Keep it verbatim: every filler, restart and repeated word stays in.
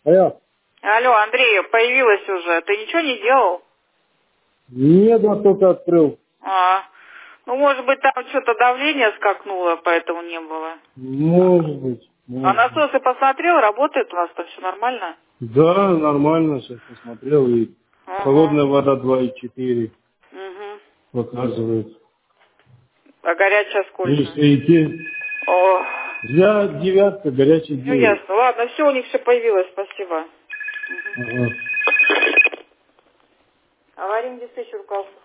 Алло. Алло, Андрей, появилась уже. Ты ничего не делал? Нет, я только открыл. А, ну, может быть, там что-то давление скакнуло, поэтому не было. Может быть. А Может быть. насосы посмотрел, работает у вас там все нормально? Да, нормально, сейчас посмотрел. И Ага. холодная вода два и четыре Угу. показывает. А горячая И сколько? стоите. О, Я девятка, горячий ну девять. ясно. Ладно, все, у них все появилось, спасибо. Ага. Аварийный диспетчер руководство.